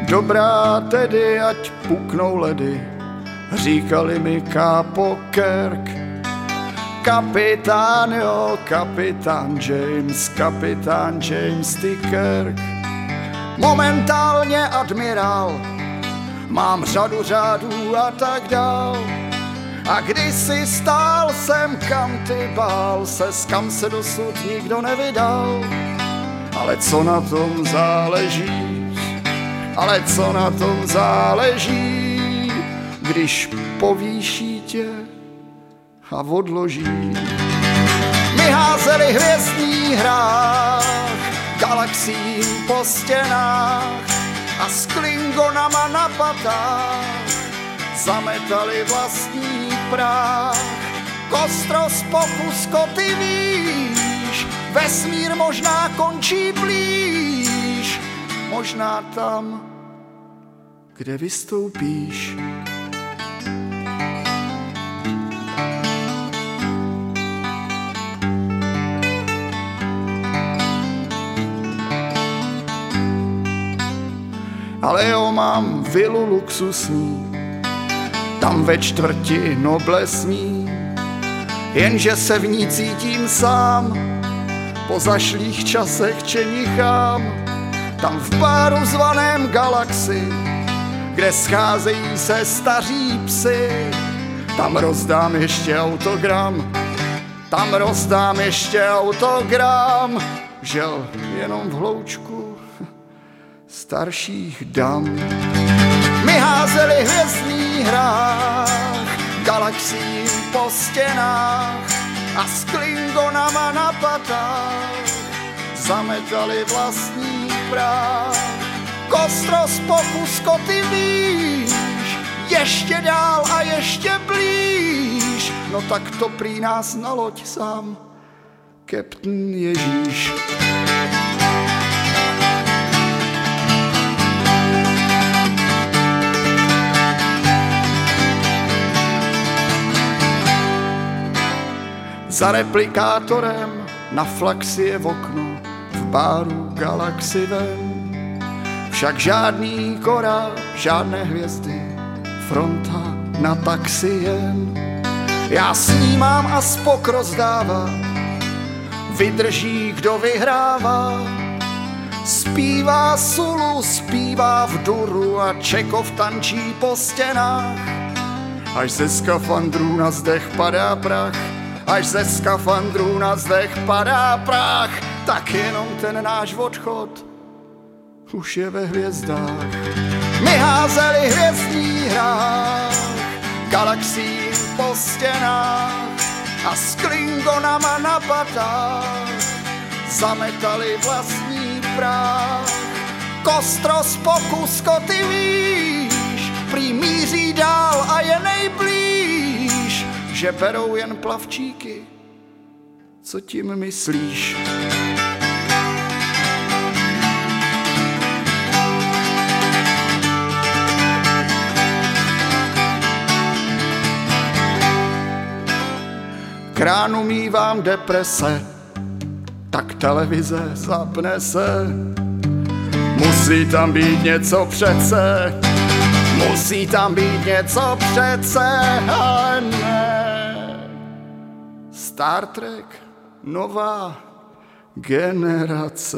Dobrá tedy, ať puknou ledy, říkali mi Kápo Kirk. Kapitán, jo, kapitán James T. Kirk. Momentálně admirál, mám řadu řádů a tak dál. A kdysi stál jsem, kam ty bál ses, kam se dosud nikdo nevydal. Ale co na tom záleží, ale co na tom záleží, když povýší tě a odloží. My házeli hvězdný hrách, galaxiím po stěnách a s klingonama na patách zametali vlastní prach. Kostros pokusko, ty víš, vesmír možná končí blíž, možná tam, kde vystoupíš. Ale jo, mám vilu luxusní, tam ve čtvrti noblesní, jenže se v ní cítím sám, po zašlých časech čenichám. Tam v baru zvaném Galaxy, kde scházejí se staří psy, tam rozdám ještě autogram, tam rozdám ještě autogram, žel jenom v hloučku starších dam. My házeli hvězdný hrách, galaxiím po stěnách a s klingonama na patách zametali vlastní prach. Kostros pokusko, ty víš, ještě dál a ještě blíž, no tak to prý nás na loď sám Kapitán Ježíš. Za replikátorem na flaxi je v okno, v báru Galaxy ven. Však žádný koráb, žádné hvězdy, fronta na taxi jen. Já snímám a spok rozdává, vydrží, kdo vyhrává. Zpívá Sulu, zpívá v duru a Čekov tančí po stěnách. Až ze skafandrů na zdech padá prach, až ze skafandrů na zdech padá prach, tak jenom ten náš odchod už je ve hvězdách. My házeli hvězdný hrách, galaxiím po stěnách a s klingonama na patách zametali vlastní prach. Kostros pokusko, ty víš, prý míří dál a je nejblíž, že berou jen plavčíky. Co tím myslíš? Krán umývám deprese, tak televize zapne se. Musí tam být něco přece, musí tam být něco přece, ale ne. Star Trek, nová generace.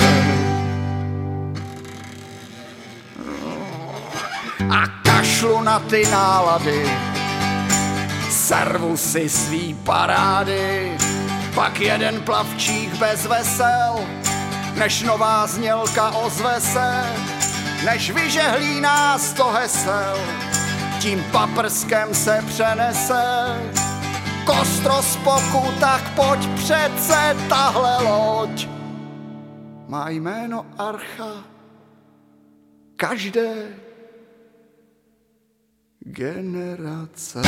A kašlu na ty nálady, servu si svý parády, pak jeden plavčík bez vesel, než nová znělka ozve se, než vyžehlí nás to hesel, tím paprskem se přenese. Kostros poku, tak pojď přece, tahle loď má jméno Archa každé generace.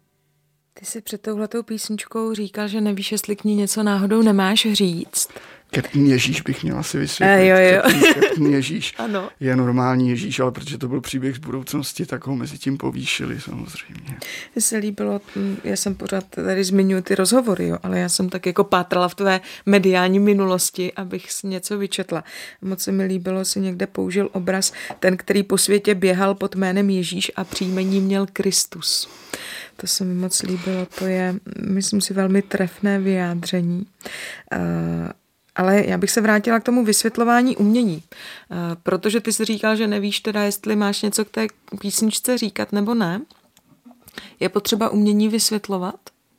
Ty jsi před touhletou písničkou říkal, že nevíš, jestli k ní něco náhodou nemáš říct. Captain Ježíš bych měla si vysvětlit. Jo. Captain Ježíš ano. Je normální Ježíš, ale protože to byl příběh z budoucnosti, tak ho mezi tím povýšili samozřejmě. Mně se líbilo, já jsem pořád tady zmiňuji ty rozhovory, jo, ale já jsem tak jako pátrala v tvé mediální minulosti, abych si něco vyčetla. Moc se mi líbilo, si někde použil obraz, ten, který po světě běhal pod jménem Ježíš a příjmení měl Kristus. To se mi moc líbilo, to je, myslím si, velmi trefné vyjádření. Ale já bych se vrátila k tomu vysvětlování umění, protože ty jsi říkal, že nevíš teda, jestli máš něco k té písničce říkat nebo ne. Je potřeba umění vysvětlovat?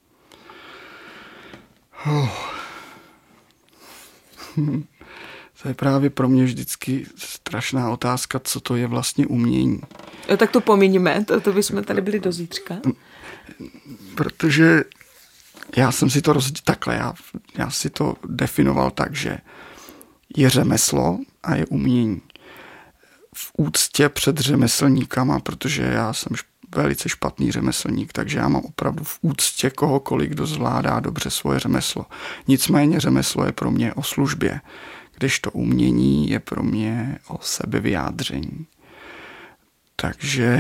To je právě pro mě vždycky strašná otázka, co to je vlastně umění. Tak to pominíme, to bychom tady byli do zítřka. Protože já jsem si to takhle, já si to definoval tak, že je řemeslo a je umění. V úctě před řemeslníkama, protože já jsem velice špatný řemeslník, takže já mám opravdu v úctě kohokoliv, kdo zvládá dobře svoje řemeslo. Nicméně řemeslo je pro mě o službě, kdežto umění je pro mě o sebevyjádření. Takže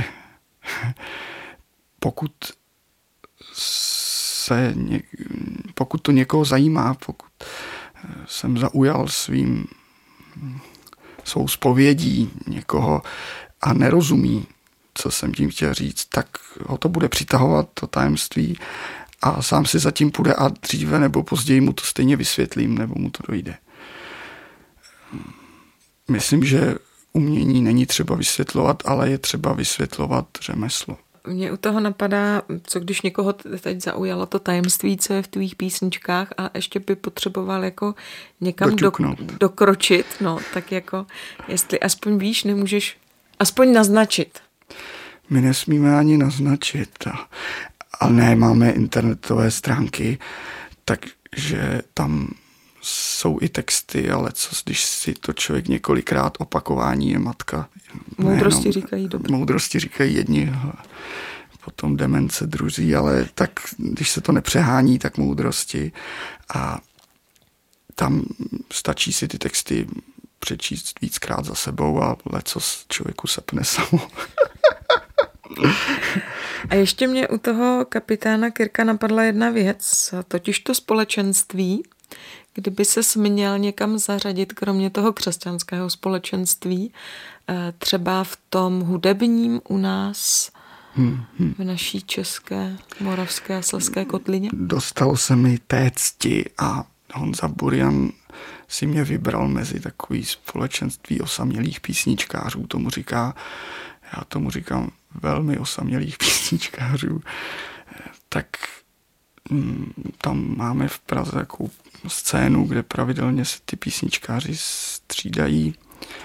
pokud to někoho zajímá, pokud jsem zaujal svou zpovědí někoho a nerozumí, co jsem tím chtěl říct, tak ho to bude přitahovat, to tajemství, a sám si zatím půjde a dříve nebo později mu to stejně vysvětlím, nebo mu to dojde. Myslím, že umění není třeba vysvětlovat, ale je třeba vysvětlovat řemeslo. Mně u toho napadá, co když někoho teď zaujalo to tajemství, co je v tvých písničkách a ještě by potřeboval jako někam dokročit, no tak jako jestli aspoň víš, nemůžeš aspoň naznačit. My nesmíme ani naznačit, ale ne, máme internetové stránky, takže tam jsou i texty, ale když si to člověk několikrát opakování je matka. Moudrosti říkají dobře. Moudrosti říkají jedni, potom demence druzí, ale tak, když se to nepřehání, tak moudrosti. A tam stačí si ty texty přečíst víckrát za sebou a lecos člověku sepne samo. A ještě mě u toho kapitána Kirka napadla jedna věc, totiž to společenství. Kdyby ses měl někam zařadit, kromě toho křesťanského společenství, třeba v tom hudebním u nás, v naší české, moravské a slezské kotlině? Dostal se mi té cti a Honza Burian si mě vybral mezi takový společenství osamělých písničkářů. Já tomu říkám velmi osamělých písničkářů. Tak tam máme v Praze takovou scénu, kde pravidelně se ty písničkáři střídají.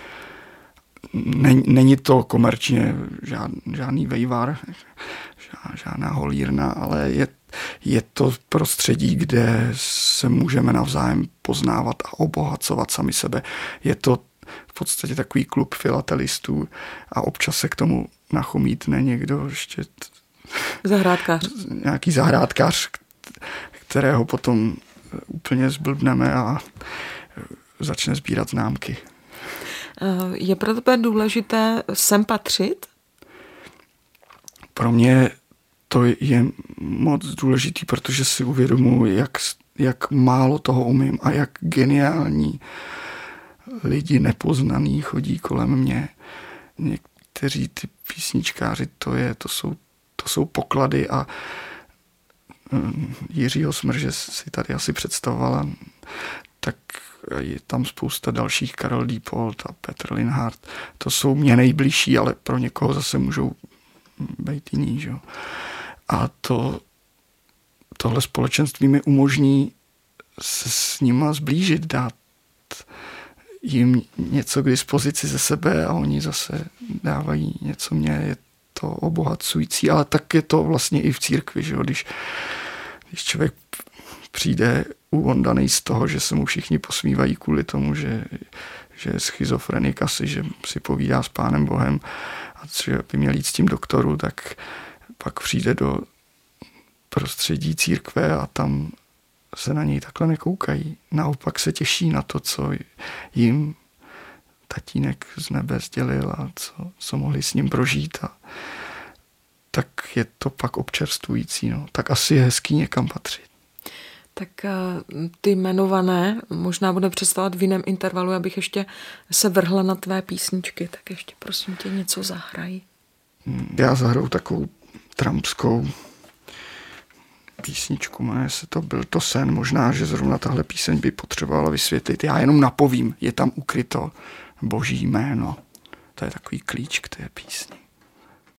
Není to komerčně žádný vejvar, žádná holírna, ale je to prostředí, kde se můžeme navzájem poznávat a obohacovat sami sebe. Je to v podstatě takový klub filatelistů a občas se k tomu nachomítne někdo ještě nějaký zahrádkář, kterého potom úplně zblbneme a začne sbírat známky. Je pro tebe důležité sem patřit? Pro mě to je moc důležitý, protože si uvědomuji, jak málo toho umím a jak geniální lidi nepoznaný chodí kolem mě. Někteří ty písničkáři, to jsou poklady a Jiřího Smrže si tady asi představovala, tak je tam spousta dalších, Karel Diepold a Petr Linhart. To jsou mě nejbližší, ale pro někoho zase můžou být jiný. Že? A tohle společenství mi umožní se s nima zblížit, dát jim něco k dispozici ze sebe a oni zase dávají něco mě. Je to obohacující, ale tak je to vlastně i v církvi, že? Když člověk přijde uondaný z toho, že se mu všichni posmívají kvůli tomu, že je schizofrenik asi, že si povídá s Pánem Bohem a že by měl jít s tím doktoru, tak pak přijde do prostředí církve a tam se na něj takhle nekoukají. Naopak se těší na to, co jim tatínek z nebe sdělil a co mohli s ním prožít. A tak je to pak občerstvující. No. Tak asi je hezký někam patřit. Tak ty jmenované možná bude představovat v jiném intervalu, abych ještě se vrhla na tvé písničky. Tak ještě prosím tě něco zahraj. Já zahraju takovou trampskou písničku, jmenuje se to Byl to sen. Možná, že zrovna tahle píseň by potřebovala vysvětlit. Já jenom napovím, je tam ukryto Boží jméno. To je takový klíč k té písni.